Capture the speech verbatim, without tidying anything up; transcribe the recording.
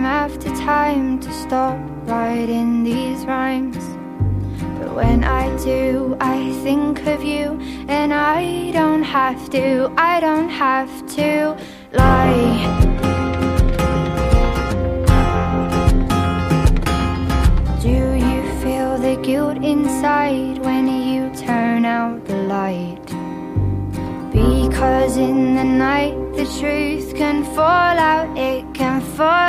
after time to stop writing these rhymes. But when I do, I think of you, and I don't have to, I don't have to lie. Do you feel the guilt inside when you turn out the light? Because in the night the truth can fall out, it can fall